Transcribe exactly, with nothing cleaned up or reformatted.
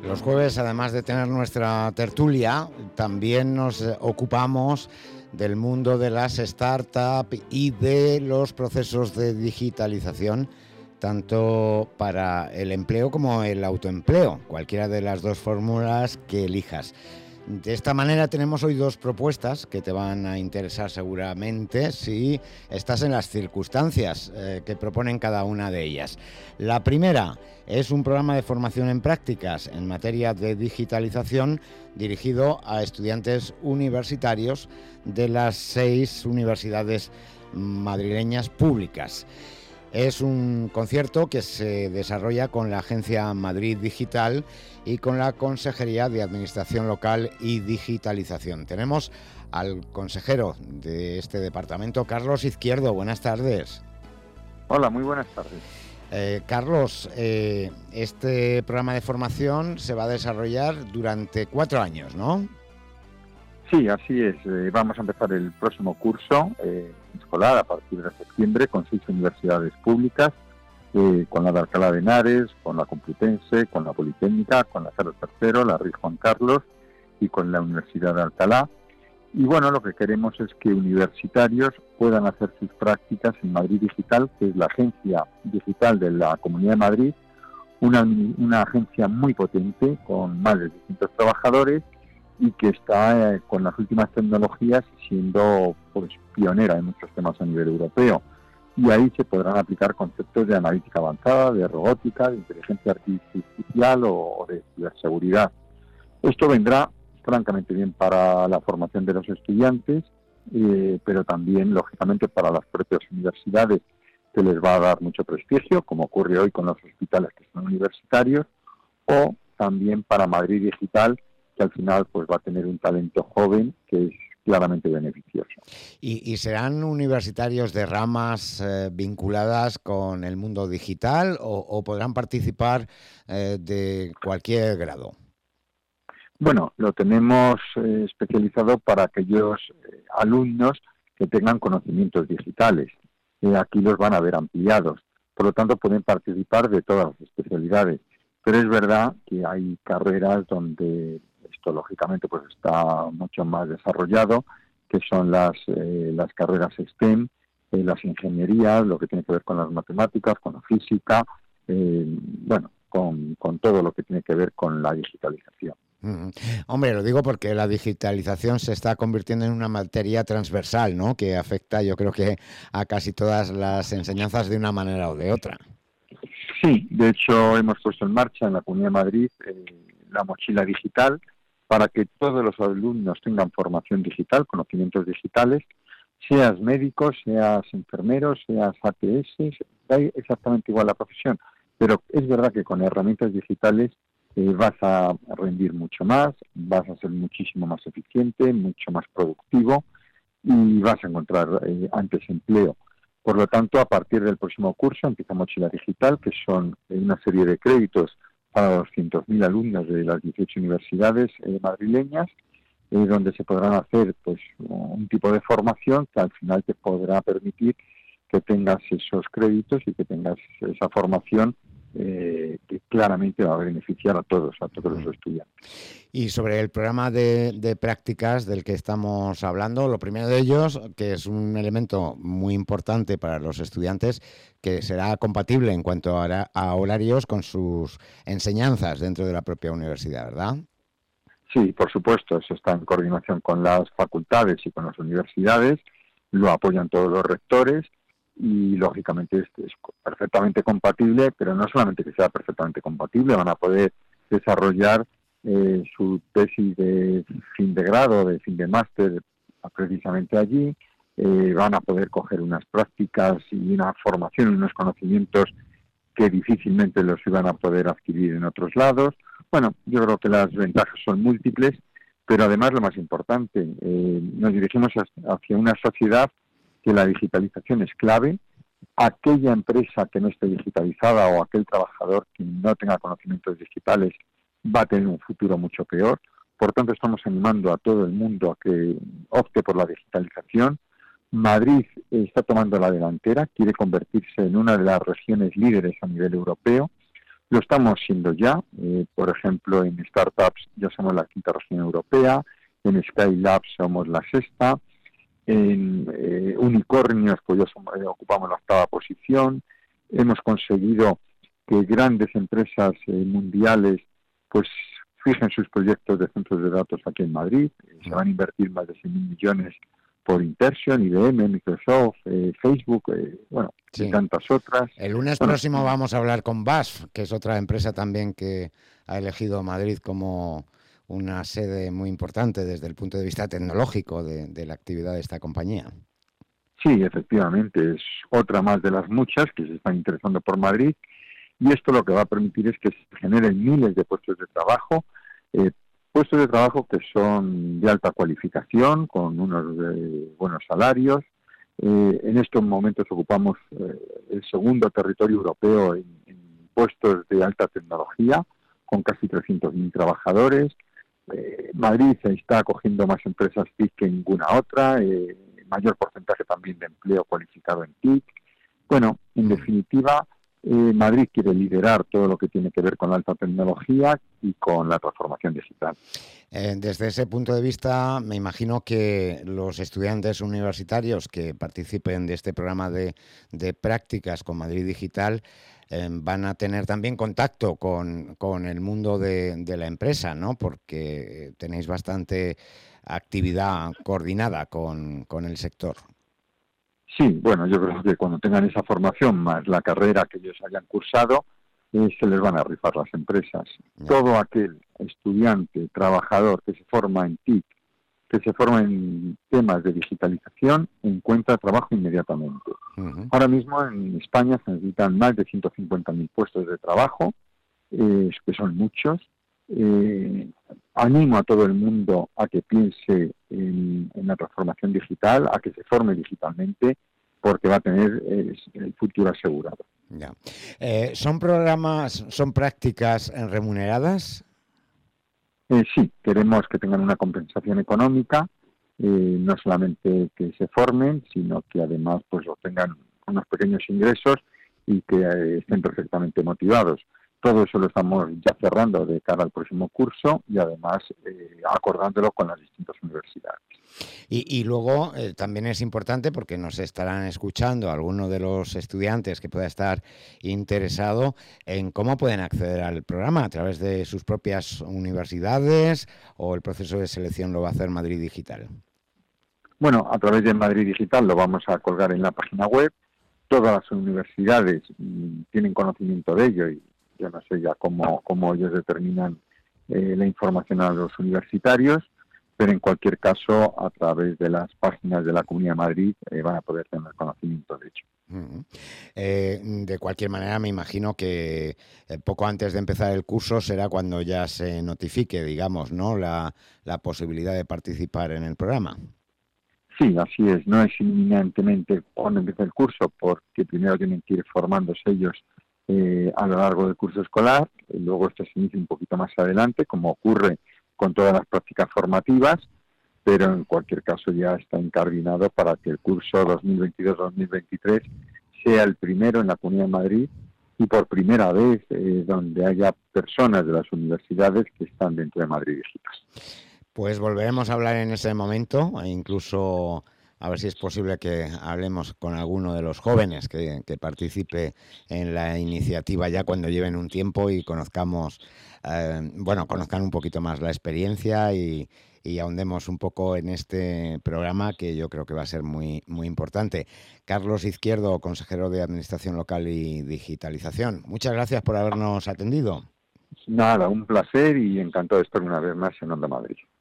Los jueves, además de tener nuestra tertulia, también nos ocupamos del mundo de las startups y de los procesos de digitalización, tanto para el empleo como el autoempleo, cualquiera de las dos fórmulas que elijas. De esta manera tenemos hoy dos propuestas que te van a interesar seguramente si estás en las circunstancias eh, que proponen cada una de ellas. La primera es un programa de formación en prácticas en materia de digitalización dirigido a estudiantes universitarios de las seis universidades madrileñas públicas. Es un concierto que se desarrolla con la Agencia Madrid Digital y con la Consejería de Administración Local y Digitalización. Tenemos al consejero de este departamento, Carlos Izquierdo. Buenas tardes. Hola, muy buenas tardes. Eh, Carlos, eh, este programa de formación se va a desarrollar durante cuatro años, ¿no? Sí, así es. Eh, vamos a empezar el próximo curso eh, escolar a partir de septiembre con seis universidades públicas, eh, con la de Alcalá de Henares, con la Complutense, con la Politécnica, con la Carlos tercero, la Rey Juan Carlos y con la Universidad de Alcalá. Y bueno, lo que queremos es que universitarios puedan hacer sus prácticas en Madrid Digital, que es la agencia digital de la Comunidad de Madrid, una, una agencia muy potente con más de seiscientos trabajadores y que está eh, con las últimas tecnologías siendo pues pionera en muchos temas a nivel europeo. Y ahí se podrán aplicar conceptos de analítica avanzada, de robótica, de inteligencia artificial o, o de ciberseguridad. Esto vendrá francamente bien para la formación de los estudiantes, eh, pero también, lógicamente, para las propias universidades, que les va a dar mucho prestigio, como ocurre hoy con los hospitales que son universitarios, o también para Madrid Digital, que al final pues va a tener un talento joven que es claramente beneficioso. ¿Y, y serán universitarios de ramas eh, vinculadas con el mundo digital o, o podrán participar eh, de cualquier grado? Bueno, lo tenemos eh, especializado para aquellos eh, alumnos que tengan conocimientos digitales. Eh, aquí los van a ver ampliados. Por lo tanto, pueden participar de todas las especialidades. Pero es verdad que hay carreras donde esto, lógicamente, pues está mucho más desarrollado, que son las, eh, las carreras STEM, eh, las ingenierías, lo que tiene que ver con las matemáticas, con la física, eh, bueno, con, con todo lo que tiene que ver con la digitalización. Mm. Hombre, lo digo porque la digitalización se está convirtiendo en una materia transversal, ¿no? Que afecta, yo creo que a casi todas las enseñanzas de una manera o de otra. Sí, de hecho hemos puesto en marcha en la Comunidad de Madrid eh, la mochila digital para que todos los alumnos tengan formación digital, conocimientos digitales, seas médico, seas enfermero, seas A T S, da exactamente igual la profesión, pero es verdad que con herramientas digitales eh, vas a rendir mucho más, vas a ser muchísimo más eficiente, mucho más productivo y vas a encontrar eh, antes empleo. Por lo tanto, a partir del próximo curso empieza Mochila Digital, que son una serie de créditos para doscientos mil alumnos de las dieciocho universidades eh, madrileñas, eh, donde se podrán hacer pues un tipo de formación que al final te podrá permitir que tengas esos créditos y que tengas esa formación eh, que claramente va a beneficiar a todos, a todos los estudiantes. Y sobre el programa de, de prácticas del que estamos hablando, lo primero de ellos, que es un elemento muy importante para los estudiantes, que será compatible en cuanto a, a horarios con sus enseñanzas dentro de la propia universidad, ¿verdad? Sí, por supuesto, eso está en coordinación con las facultades y con las universidades, lo apoyan todos los rectores y lógicamente es, es perfectamente compatible, pero no solamente que sea perfectamente compatible, van a poder desarrollar eh, su tesis de fin de grado, de fin de máster, precisamente allí, eh, van a poder coger unas prácticas y una formación, unos conocimientos que difícilmente los iban a poder adquirir en otros lados. Bueno, yo creo que las ventajas son múltiples, pero además lo más importante, eh, nos dirigimos hacia una sociedad que la digitalización es clave. Aquella empresa que no esté digitalizada o aquel trabajador que no tenga conocimientos digitales va a tener un futuro mucho peor. Por tanto, estamos animando a todo el mundo a que opte por la digitalización. Madrid está tomando la delantera, quiere convertirse en una de las regiones líderes a nivel europeo. Lo estamos siendo ya, eh, por ejemplo, en startups ya somos la quinta región europea, en Skylab somos la sexta, en eh, unicornios pues ya somos, eh, ocupamos la octava posición, hemos conseguido que grandes empresas eh, mundiales pues fijen sus proyectos de centros de datos aquí en Madrid, eh, se van a invertir más de cien mil millones por Interxion, I B M, Microsoft, eh, Facebook, eh, bueno, sí. y tantas otras. El lunes bueno, próximo vamos a hablar con B A S F, que es otra empresa también que ha elegido Madrid como una sede muy importante desde el punto de vista tecnológico de, de la actividad de esta compañía. Sí, efectivamente, es otra más de las muchas que se están interesando por Madrid, y esto lo que va a permitir es que se generen miles de puestos de trabajo, eh, puestos de trabajo que son de alta cualificación, con unos eh, buenos salarios. Eh, en estos momentos ocupamos eh, el segundo territorio europeo en, en puestos de alta tecnología, con casi trescientos mil trabajadores. Eh, Madrid se está acogiendo más empresas T I C que ninguna otra, eh, mayor porcentaje también de empleo cualificado en T I C. Bueno, en definitiva, eh, Madrid quiere liderar todo lo que tiene que ver con la alta tecnología y con la transformación digital. Eh, desde ese punto de vista, me imagino que los estudiantes universitarios que participen de este programa de, de prácticas con Madrid Digital eh, van a tener también contacto con, con el mundo de, de la empresa, ¿no? Porque tenéis bastante actividad coordinada con, con el sector. Sí, bueno, yo creo que cuando tengan esa formación más la carrera que ellos hayan cursado, eh, se les van a rifar las empresas. Yeah. Todo aquel estudiante, trabajador que se forma en T I C, que se forma en temas de digitalización, encuentra trabajo inmediatamente. Uh-huh. Ahora mismo en España se necesitan más de ciento cincuenta mil puestos de trabajo, eh, que son muchos. Eh, animo a todo el mundo a que piense en, en la transformación digital, a que se forme digitalmente, porque va a tener eh, el futuro asegurado. Ya. Eh, ¿Son programas, son prácticas remuneradas? Eh, sí, queremos que tengan una compensación económica, eh, no solamente que se formen, sino que además pues obtengan unos pequeños ingresos y que eh, estén perfectamente motivados. Todo eso lo estamos ya cerrando de cara al próximo curso y además eh, acordándolo con las distintas universidades. Y, y luego eh, también es importante porque nos estarán escuchando algunos de los estudiantes que pueda estar interesado en cómo pueden acceder al programa a través de sus propias universidades o el proceso de selección lo va a hacer Madrid Digital. Bueno, a través de Madrid Digital lo vamos a colgar en la página web. Todas las universidades mmm, tienen conocimiento de ello y yo no sé ya cómo, cómo ellos determinan eh, la información a los universitarios, pero en cualquier caso, a través de las páginas de la Comunidad de Madrid eh, van a poder tener conocimiento de ello. Uh-huh. Eh, de cualquier manera, me imagino que eh, poco antes de empezar el curso será cuando ya se notifique, digamos, ¿no? la, la posibilidad de participar en el programa. Sí, así es. No es inminentemente cuando empieza el curso, porque primero tienen que ir formándose ellos Eh, a lo largo del curso escolar, y luego esto se inicia un poquito más adelante, como ocurre con todas las prácticas formativas, pero en cualquier caso ya está incardinado para que el curso dos mil veintidós dos mil veintitrés sea el primero en la Comunidad de Madrid y por primera vez eh, donde haya personas de las universidades que están dentro de Madrid Digital. Pues volveremos a hablar en ese momento, e incluso a ver si es posible que hablemos con alguno de los jóvenes que, que participe en la iniciativa ya cuando lleven un tiempo y conozcamos, eh, bueno, conozcan un poquito más la experiencia y, y ahondemos un poco en este programa que yo creo que va a ser muy, muy importante. Carlos Izquierdo, consejero de Administración Local y Digitalización, muchas gracias por habernos atendido. Nada, un placer y encantado de estar una vez más en Onda Madrid.